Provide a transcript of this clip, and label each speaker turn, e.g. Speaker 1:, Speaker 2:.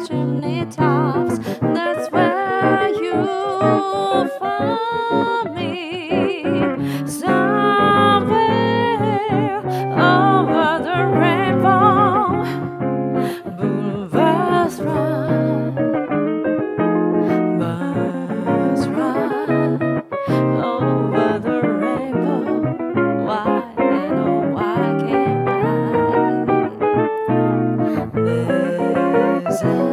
Speaker 1: chimney tops. That's where you'll find me. Somewhere over the rainbow, boulevards run, birds run over the rainbow. Why and oh, why can't I? There's a